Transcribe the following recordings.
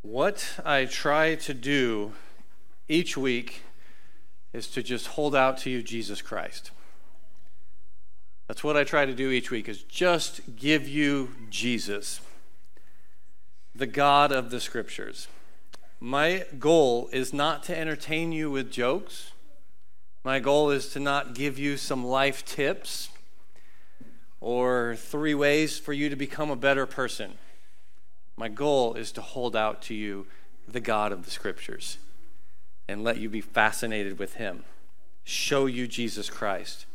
What I try to do each week is to just hold out to you Jesus Christ. That's what I try to do each week, is just give you Jesus, the God of the Scriptures. My goal is not to entertain you with jokes. My goal is to not give you some life tips or 3 ways for you to become a better person. My goal is to hold out to you the God of the Scriptures and let you be fascinated with him. Show you Jesus Christ.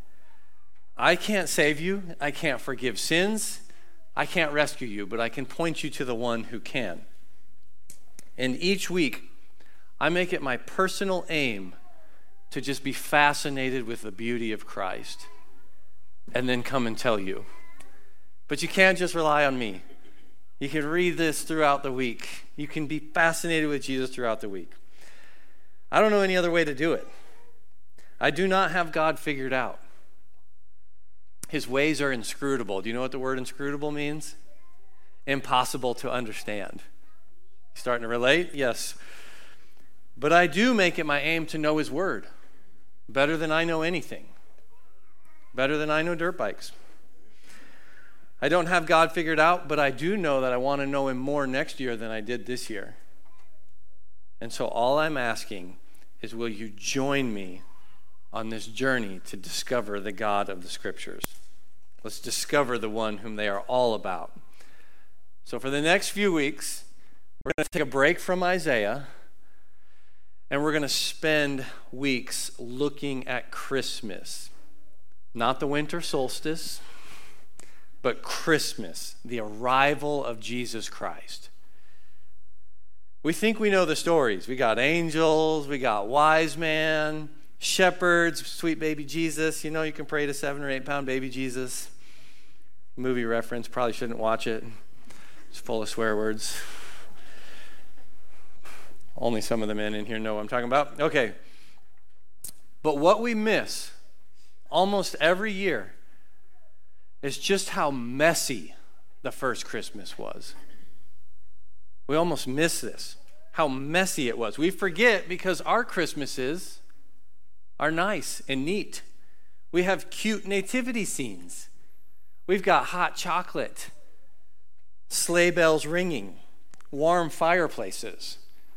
I can't save you. I can't forgive sins. I can't rescue you, but I can point you to the one who can. And each week, I make it my personal aim to just be fascinated with the beauty of Christ and then come and tell you. But you can't just rely on me. You can read this throughout the week. You can be fascinated with Jesus throughout the week. I don't know any other way to do it. I do not have God figured out. His ways are inscrutable. Do you know what the word inscrutable means? Impossible to understand. Starting to relate? Yes. But I do make it my aim to know his word better than I know anything. Better than I know dirt bikes. I don't have God figured out, but I do know that I want to know him more next year than I did this year. And so all I'm asking is, will you join me on this journey to discover the God of the Scriptures? Let's discover the one whom they are all about. So for the next few weeks, we're going to take a break from Isaiah, and we're going to spend weeks looking at Christmas. Not the winter solstice, but Christmas, the arrival of Jesus Christ. We think we know the stories. We got angels, we got wise men, shepherds, sweet baby Jesus. You know you can pray to 7 or 8 pound baby Jesus. Movie reference, probably shouldn't watch it. It's full of swear words. Only some of the men in here know what I'm talking about. Okay. But what we miss almost every year is just how messy the first Christmas was. We almost miss this, how messy it was. We forget because our Christmases are nice and neat. We have cute nativity scenes. We've got hot chocolate, sleigh bells ringing, warm fireplaces.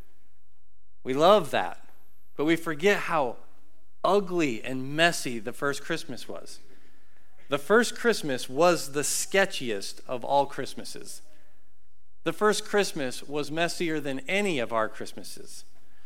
We love that, but we forget how ugly and messy the first Christmas was. The first Christmas was the sketchiest of all Christmases. The first Christmas was messier than any of our Christmases.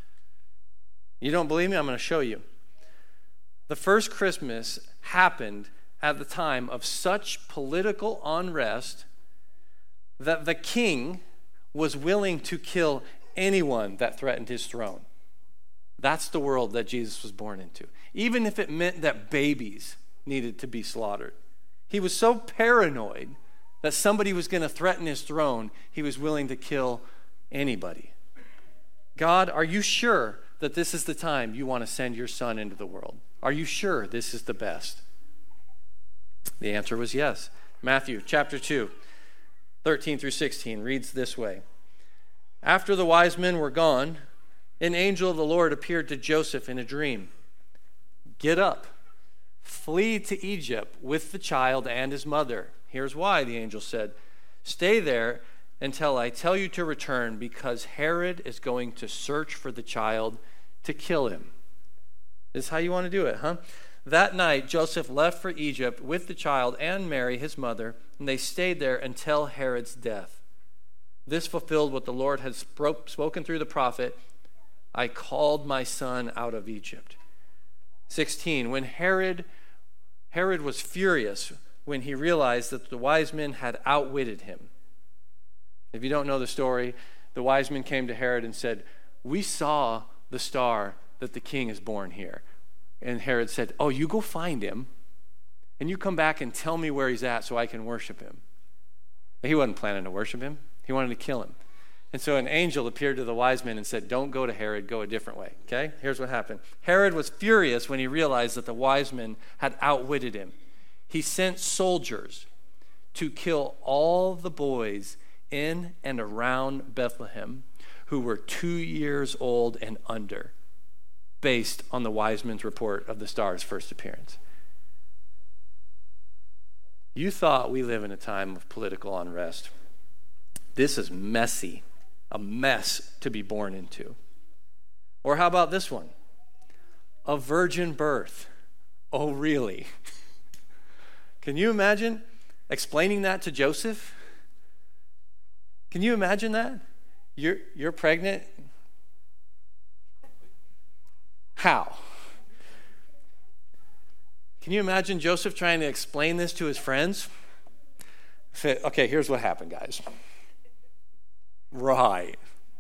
You don't believe me? I'm going to show you. The first Christmas happened at the time of such political unrest that the king was willing to kill anyone that threatened his throne. That's the world that Jesus was born into, even if it meant that babies needed to be slaughtered. He was so paranoid that somebody was going to threaten his throne, he was willing to kill anybody. God, are you sure that this is the time you want to send your son into the world? Are you sure this is the best? The answer was yes. Matthew chapter 2, 13 through 16 reads this way. After the wise men were gone, an angel of the Lord appeared to Joseph in a dream. Get up, flee to Egypt with the child and his mother. Here's why, the angel said. Stay there until I tell you to return, because Herod is going to search for the child to kill him. This is how you want to do it, huh? That night, Joseph left for Egypt with the child and Mary, his mother, and they stayed there until Herod's death. This fulfilled what the Lord had spoken through the prophet. I called my son out of Egypt. 16, when Herod was furious when he realized that the wise men had outwitted him. If you don't know the story, the wise men came to Herod and said, we saw the star that the king is born here. And Herod said, oh, you go find him, and you come back and tell me where he's at so I can worship him. But he wasn't planning to worship him. He wanted to kill him. And so an angel appeared to the wise men and said, don't go to Herod, go a different way. Okay? Here's what happened. Herod was furious when he realized that the wise men had outwitted him. He sent soldiers to kill all the boys in and around Bethlehem who were 2 years old and under, based on the wise men's report of the star's first appearance. You thought we live in a time of political unrest. This is messy, a mess to be born into. Or how about this one? A virgin birth. Oh, really? Can you imagine explaining that to Joseph? Can you imagine that? You're pregnant? How? Can you imagine Joseph trying to explain this to his friends? Say, okay, here's what happened, guys. Right.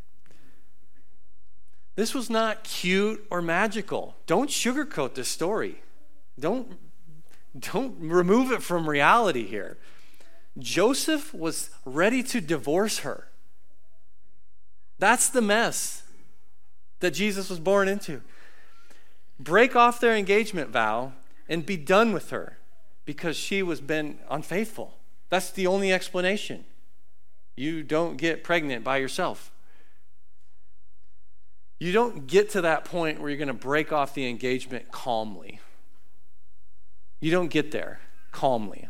This was not cute or magical. Don't sugarcoat this story. Don't remove it from reality here. Joseph was ready to divorce her. That's the mess that Jesus was born into. Break off their engagement vow and be done with her because she was been unfaithful. That's the only explanation. You don't get pregnant by yourself. You don't get to that point where you're going to break off the engagement calmly. You don't get there calmly.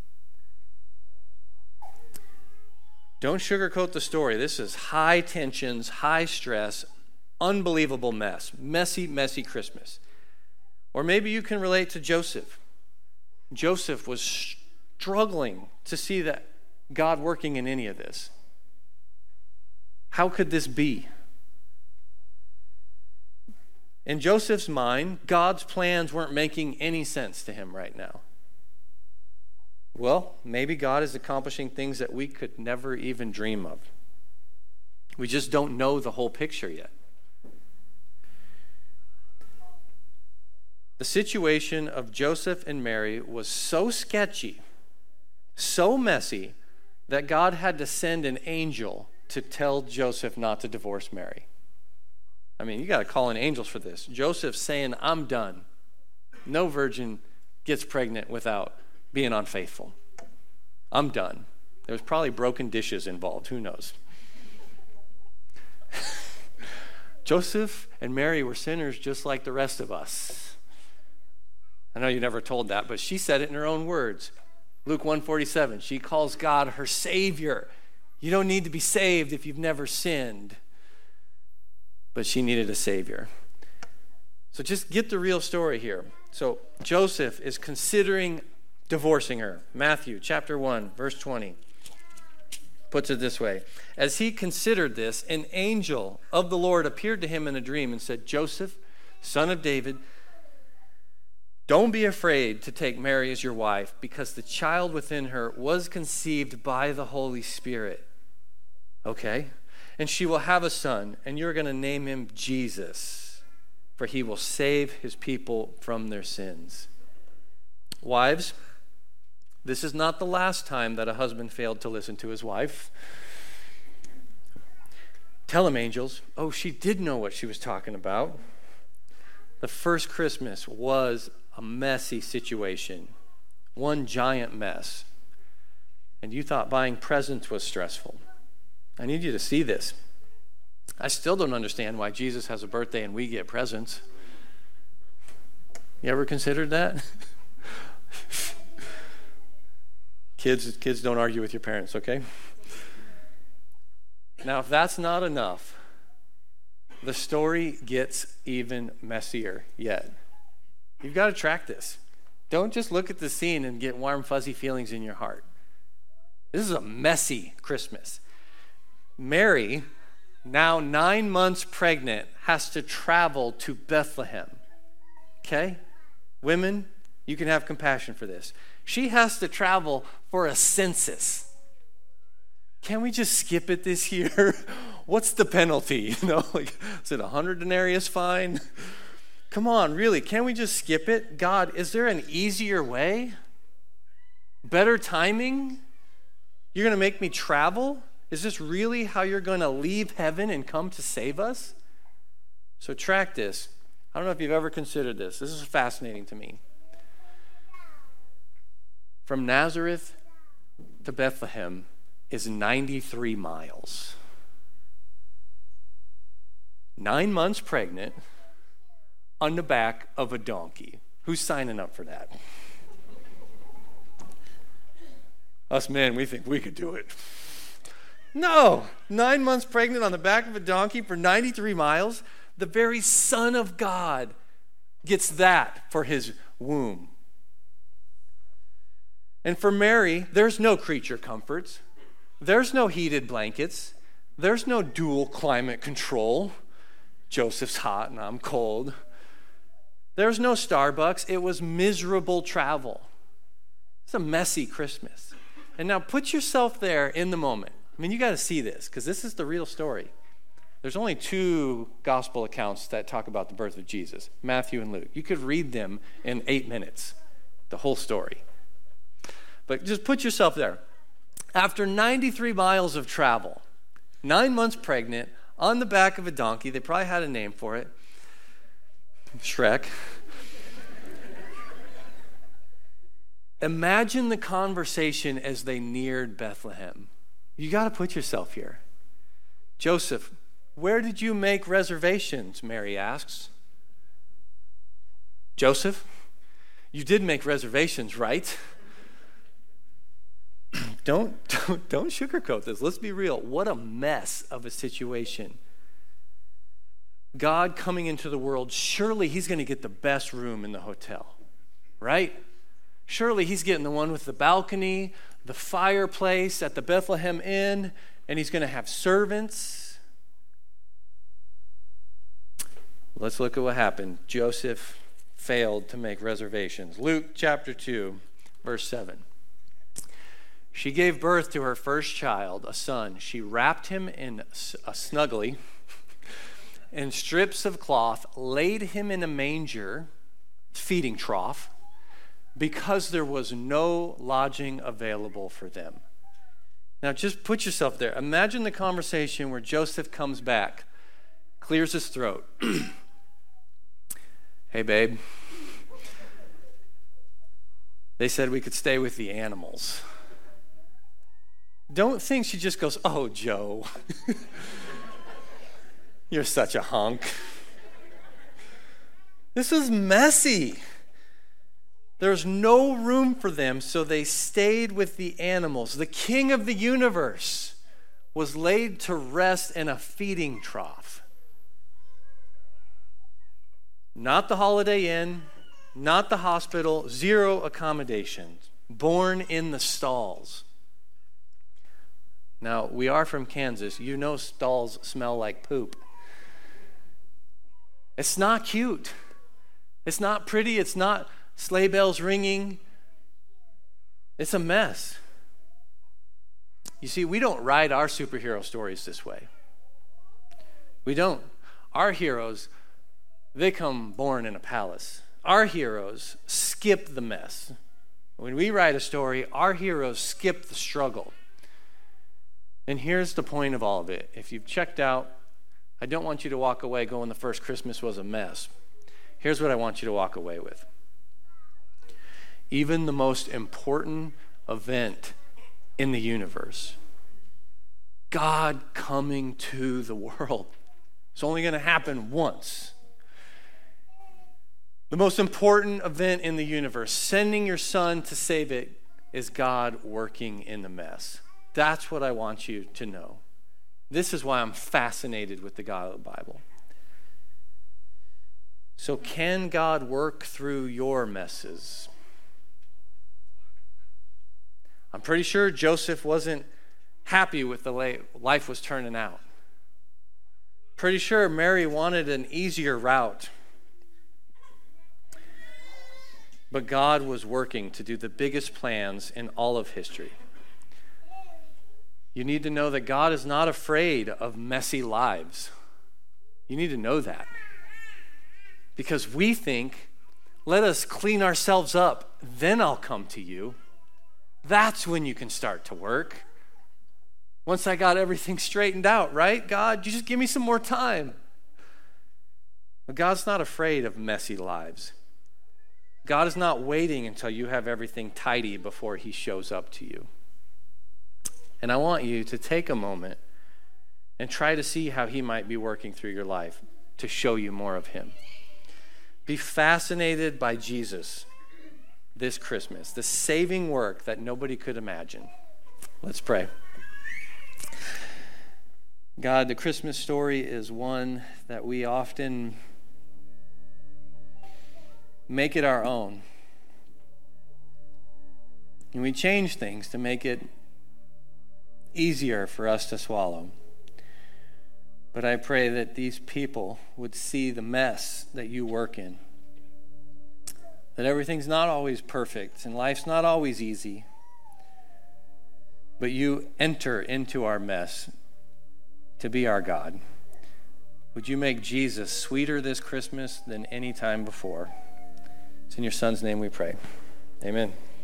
Don't sugarcoat the story. This is high tensions, high stress, unbelievable mess. Messy, messy Christmas. Or maybe you can relate to Joseph. Joseph was struggling to see that God working in any of this. How could this be? In Joseph's mind, God's plans weren't making any sense to him right now. Well, maybe God is accomplishing things that we could never even dream of. We just don't know the whole picture yet. The situation of Joseph and Mary was so sketchy, so messy, that God had to send an angel to tell Joseph not to divorce Mary. I mean, you got to call in angels for this. Joseph's saying, I'm done. No virgin gets pregnant without being unfaithful. I'm done. There was probably broken dishes involved. Who knows? Joseph and Mary were sinners just like the rest of us. I know you never told that, but she said it in her own words. Luke 1:47, she calls God her Savior. You don't need to be saved if you've never sinned. But she needed a Savior. So just get the real story here. So Joseph is considering divorcing her. Matthew chapter 1, verse 20 puts it this way. As he considered this, an angel of the Lord appeared to him in a dream and said, Joseph, son of David, don't be afraid to take Mary as your wife, because the child within her was conceived by the Holy Spirit. Okay? And she will have a son, and you're going to name him Jesus, for he will save his people from their sins. Wives, this is not the last time that a husband failed to listen to his wife. Tell him, angels. Oh, she did know what she was talking about. The first Christmas was a messy situation, one giant mess. And you thought buying presents was stressful. I need you to see this. I still don't understand why Jesus has a birthday and we get presents. You ever considered that? Kids don't argue with your parents, okay? Now, if that's not enough, the story gets even messier yet. You've got to track this. Don't just look at the scene and get warm, fuzzy feelings in your heart. This is a messy Christmas. Mary, now 9 months pregnant, has to travel to Bethlehem. Okay? Women, you can have compassion for this. She has to travel for a census. Can we just skip it this year? What's the penalty? You know, like, is it 100 denarius fine? Come on, really, can we just skip it? God, is there an easier way? Better timing? You're going to make me travel? Is this really how you're going to leave heaven and come to save us? So track this. I don't know if you've ever considered this. This is fascinating to me. From Nazareth to Bethlehem is 93 miles. 9 months pregnant on the back of a donkey. Who's signing up for that? Us men, we think we could do it. No, 9 months pregnant on the back of a donkey for 93 miles. The very Son of God gets that for his womb. And for Mary, there's no creature comforts. There's no heated blankets. There's no dual climate control. Joseph's hot and I'm cold. There's no Starbucks. It was miserable travel. It's a messy Christmas. And now put yourself there in the moment. I mean, you got to see this because this is the real story. There's only 2 gospel accounts that talk about the birth of Jesus, Matthew and Luke. You could read them in 8 minutes, the whole story. But just put yourself there. After 93 miles of travel, 9 months pregnant, on the back of a donkey, they probably had a name for it, Shrek. Imagine the conversation as they neared Bethlehem. You got to put yourself here. Joseph, where did you make reservations? Mary asks. Joseph, you did make reservations, right? Don't sugarcoat this. Let's be real. What a mess of a situation. God coming into the world, surely he's going to get the best room in the hotel, right? Surely he's getting the one with the balcony, the fireplace at the Bethlehem Inn, and he's going to have servants. Let's look at what happened. Joseph failed to make reservations. Luke chapter 2, verse 7. She gave birth to her first child, a son. She wrapped him in a snuggly, in strips of cloth, laid him in a manger, feeding trough, because there was no lodging available for them. Now just put yourself there. Imagine the conversation where Joseph comes back, clears his throat. Hey, babe. They said we could stay with the animals. Don't think she just goes, oh, Joe, you're such a hunk. This is messy. There's no room for them, so they stayed with the animals. The king of the universe was laid to rest in a feeding trough. Not the Holiday Inn, not the hospital, 0 accommodations, born in the stalls. Now, we are from Kansas. You know stalls smell like poop. It's not cute. It's not pretty. It's not sleigh bells ringing. It's a mess. You see, we don't write our superhero stories this way. We don't. Our heroes, they come born in a palace. Our heroes skip the mess. When we write a story, our heroes skip the struggle. And here's the point of all of it. If you've checked out, I don't want you to walk away going, the first Christmas was a mess. Here's what I want you to walk away with. Even the most important event in the universe, God coming to the world, it's only going to happen once. The most important event in the universe, sending your son to save it, is God working in the mess. That's what I want you to know. This is why I'm fascinated with the God of the Bible. So can God work through your messes? I'm pretty sure Joseph wasn't happy with the way life was turning out. Pretty sure Mary wanted an easier route. But God was working to do the biggest plans in all of history. You need to know that God is not afraid of messy lives. You need to know that. Because we think, let us clean ourselves up, then I'll come to you. That's when you can start to work. Once I got everything straightened out, right? God, you just give me some more time. But God's not afraid of messy lives. God is not waiting until you have everything tidy before he shows up to you. And I want you to take a moment and try to see how he might be working through your life to show you more of him. Be fascinated by Jesus this Christmas, the saving work that nobody could imagine. Let's pray. God, the Christmas story is one that we often make it our own. And we change things to make it easier for us to swallow. But I pray that these people would see the mess that you work in. That everything's not always perfect and life's not always easy. But you enter into our mess to be our God. Would you make Jesus sweeter this Christmas than any time before? It's in your Son's name we pray. Amen.